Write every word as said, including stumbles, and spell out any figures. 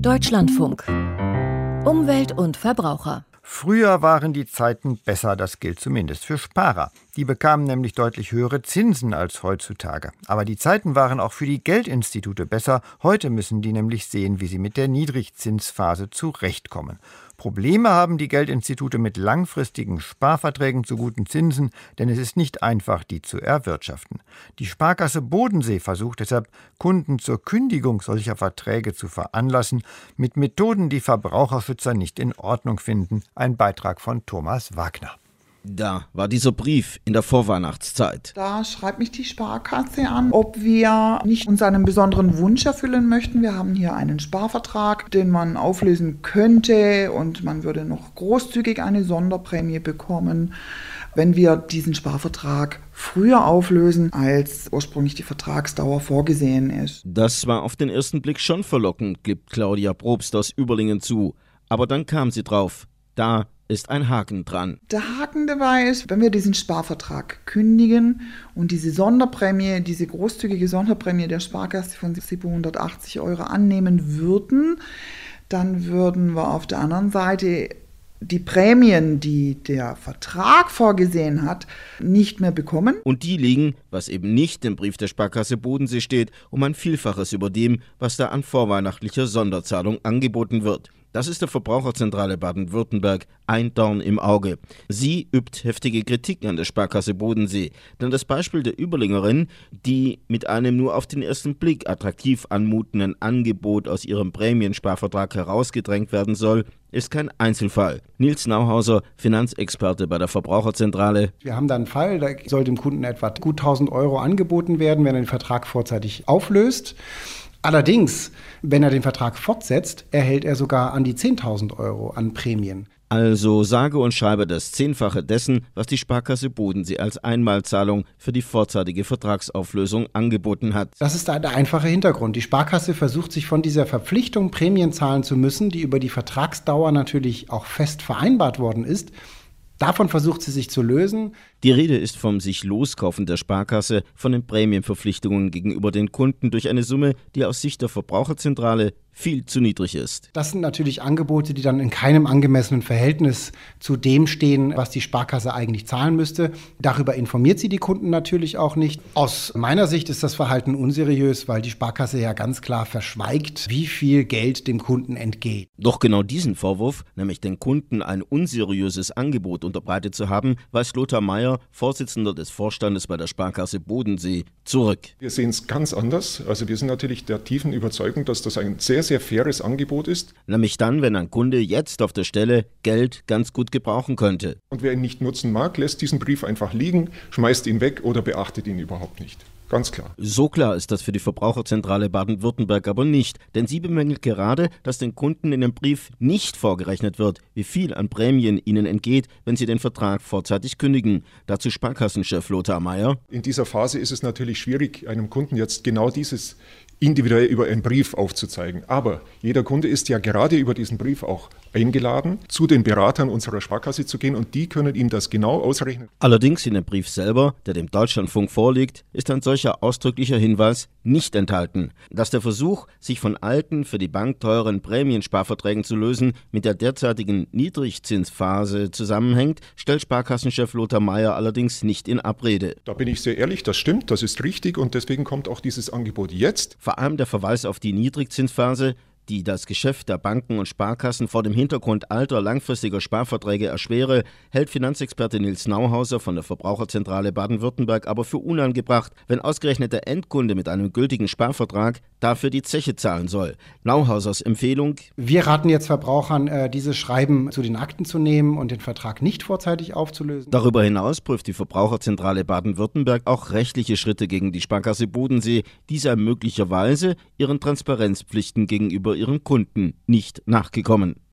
Deutschlandfunk. Umwelt und Verbraucher. Früher waren die Zeiten besser, das gilt zumindest für Sparer. Die bekamen nämlich deutlich höhere Zinsen als heutzutage. Aber die Zeiten waren auch für die Geldinstitute besser. Heute müssen die nämlich sehen, wie sie mit der Niedrigzinsphase zurechtkommen. Probleme haben die Geldinstitute mit langfristigen Sparverträgen zu guten Zinsen, denn es ist nicht einfach, die zu erwirtschaften. Die Sparkasse Bodensee versucht deshalb, Kunden zur Kündigung solcher Verträge zu veranlassen, mit Methoden, die Verbraucherschützer nicht in Ordnung finden. Ein Beitrag von Thomas Wagner. Da war dieser Brief in der Vorweihnachtszeit. Da schreibt mich die Sparkasse an, ob wir nicht uns einen besonderen Wunsch erfüllen möchten. Wir haben hier einen Sparvertrag, den man auflösen könnte und man würde noch großzügig eine Sonderprämie bekommen, wenn wir diesen Sparvertrag früher auflösen, als ursprünglich die Vertragsdauer vorgesehen ist. Das war auf den ersten Blick schon verlockend, gibt Claudia Probst aus Überlingen zu. Aber dann kam sie drauf. Da ist ein Haken dran. Der Haken dabei ist, wenn wir diesen Sparvertrag kündigen und diese Sonderprämie, diese großzügige Sonderprämie der Sparkasse von siebenhundertachtzig Euro annehmen würden, dann würden wir auf der anderen Seite die Prämien, die der Vertrag vorgesehen hat, nicht mehr bekommen. Und die liegen, was eben nicht im Brief der Sparkasse Bodensee steht, um ein Vielfaches über dem, was da an vorweihnachtlicher Sonderzahlung angeboten wird. Das ist der Verbraucherzentrale Baden-Württemberg ein Dorn im Auge. Sie übt heftige Kritik an der Sparkasse Bodensee. Denn das Beispiel der Überlingerin, die mit einem nur auf den ersten Blick attraktiv anmutenden Angebot aus ihrem Prämiensparvertrag herausgedrängt werden soll, ist kein Einzelfall. Nils Nauhauser, Finanzexperte bei der Verbraucherzentrale. Wir haben da einen Fall, da soll dem Kunden etwa gut tausend Euro angeboten werden, wenn er den Vertrag vorzeitig auflöst. Allerdings, wenn er den Vertrag fortsetzt, erhält er sogar an die zehntausend Euro an Prämien. Also sage und schreibe das Zehnfache dessen, was die Sparkasse Bodensee als Einmalzahlung für die vorzeitige Vertragsauflösung angeboten hat. Das ist der einfache Hintergrund. Die Sparkasse versucht sich von dieser Verpflichtung, Prämien zahlen zu müssen, die über die Vertragsdauer natürlich auch fest vereinbart worden ist. Davon versucht sie sich zu lösen. Die Rede ist vom sich Loskaufen der Sparkasse von den Prämienverpflichtungen gegenüber den Kunden durch eine Summe, die aus Sicht der Verbraucherzentrale viel zu niedrig ist. Das sind natürlich Angebote, die dann in keinem angemessenen Verhältnis zu dem stehen, was die Sparkasse eigentlich zahlen müsste. Darüber informiert sie die Kunden natürlich auch nicht. Aus meiner Sicht ist das Verhalten unseriös, weil die Sparkasse ja ganz klar verschweigt, wie viel Geld dem Kunden entgeht. Doch genau diesen Vorwurf, nämlich den Kunden ein unseriöses Angebot unterbreitet zu haben, weist Lothar Meier, Vorsitzender des Vorstandes bei der Sparkasse Bodensee, zurück. Wir sehen es ganz anders. Also wir sind natürlich der tiefen Überzeugung, dass das ein sehr, sehr faires Angebot ist. Nämlich dann, wenn ein Kunde jetzt auf der Stelle Geld ganz gut gebrauchen könnte. Und wer ihn nicht nutzen mag, lässt diesen Brief einfach liegen, schmeißt ihn weg oder beachtet ihn überhaupt nicht. Ganz klar. So klar ist das für die Verbraucherzentrale Baden-Württemberg aber nicht, denn sie bemängelt gerade, dass den Kunden in dem Brief nicht vorgerechnet wird, wie viel an Prämien ihnen entgeht, wenn sie den Vertrag vorzeitig kündigen. Dazu Sparkassenchef Lothar Meier. In dieser Phase ist es natürlich schwierig, einem Kunden jetzt genau dieses individuell über einen Brief aufzuzeigen. Aber jeder Kunde ist ja gerade über diesen Brief auch eingeladen, zu den Beratern unserer Sparkasse zu gehen und die können ihm das genau ausrechnen. Allerdings in dem Brief selber, der dem Deutschlandfunk vorliegt, ist ein solcher ausdrücklicher Hinweis nicht enthalten. Dass der Versuch, sich von alten, für die Bank teuren Prämiensparverträgen zu lösen, mit der derzeitigen Niedrigzinsphase zusammenhängt, stellt Sparkassenchef Lothar Meier allerdings nicht in Abrede. Da bin ich sehr ehrlich, das stimmt, das ist richtig und deswegen kommt auch dieses Angebot jetzt. Vor allem der Verweis auf die Niedrigzinsphase, die das Geschäft der Banken und Sparkassen vor dem Hintergrund alter, langfristiger Sparverträge erschwere, hält Finanzexperte Nils Nauhauser von der Verbraucherzentrale Baden-Württemberg aber für unangebracht, wenn ausgerechnet der Endkunde mit einem gültigen Sparvertrag dafür die Zeche zahlen soll. Nauhausers Empfehlung: Wir raten jetzt Verbrauchern, äh, dieses Schreiben zu den Akten zu nehmen und den Vertrag nicht vorzeitig aufzulösen. Darüber hinaus prüft die Verbraucherzentrale Baden-Württemberg auch rechtliche Schritte gegen die Sparkasse Bodensee, die sei möglicherweise ihren Transparenzpflichten gegenüber ihren Kunden nicht nachgekommen.